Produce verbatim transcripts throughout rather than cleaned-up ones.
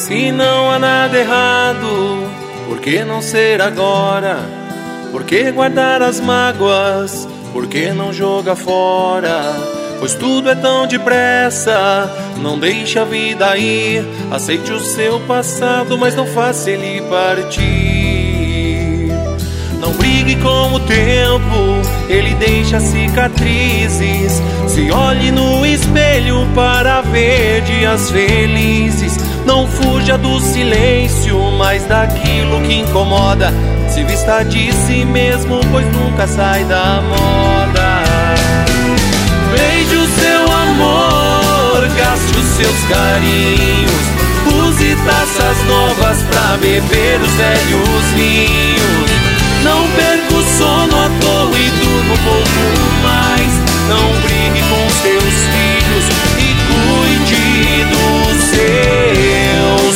Se não há nada errado, por que não ser agora? Por que guardar as mágoas? Por que não jogar fora? Pois tudo é tão depressa. Não deixe a vida ir. Aceite o seu passado, mas não faça ele partir. Não brigue com o tempo, ele deixa cicatrizes. Se olhe no espelho para ver dias felizes. Não fuja do silêncio, mas daquilo que incomoda. Se vista de si mesmo, pois nunca sai da moda. Beije o seu amor, gaste os seus carinhos. Use taças novas pra beber os velhos vinhos. Não perca o sono à toa e durma um pouco mais. Não brigue com seus filhos e cuide dos seus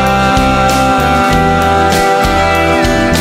pais.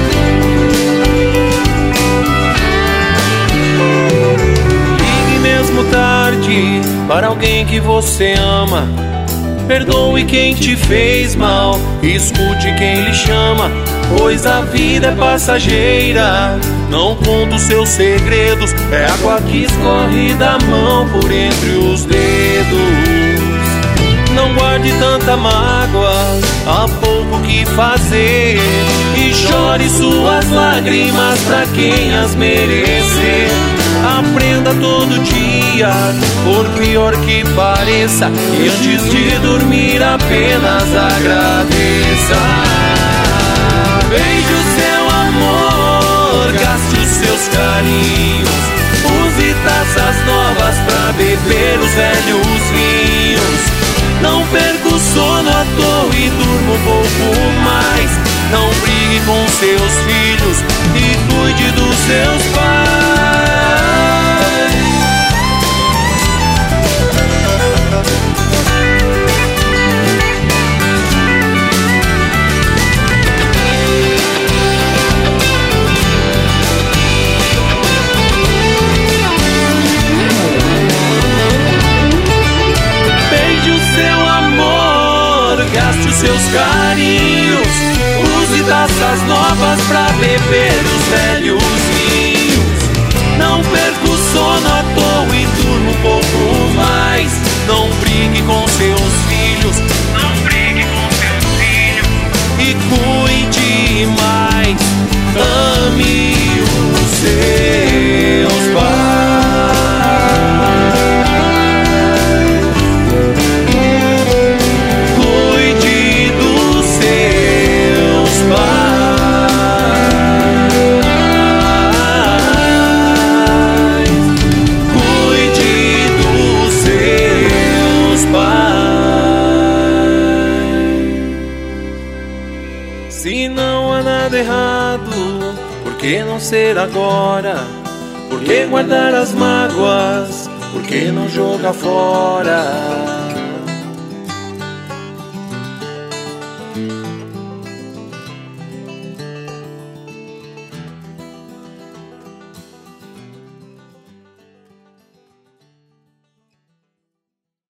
Ligue mesmo tarde para alguém que você ama. Perdoe quem te fez mal, escute quem lhe chama, pois a vida é passageira. Não conta os seus segredos, é água que escorre da mão por entre os dedos. Não guarde tanta mágoa, há pouco que fazer, e chore suas lágrimas pra quem as merecer. Aprenda todo dia, por pior que pareça, e antes de dormir apenas agradeça. Beije o seu amor, gaste os seus carinhos. Use taças novas pra beber os velhos vinhos. Não perca o sono à toa e durma um pouco mais. Não brigue com seus filhos e cuide dos seus pais. Gaste os seus carinhos. Use taças novas pra beber os velhos vinhos. Não perca o sono à toa e durma um pouco mais. Não brigue com seus filhos. Não brigue com seus filhos. E cuide mais. Ame os seus pais. Se não há nada errado, por que não ser agora? Por que guardar as mágoas? Por que não jogar fora?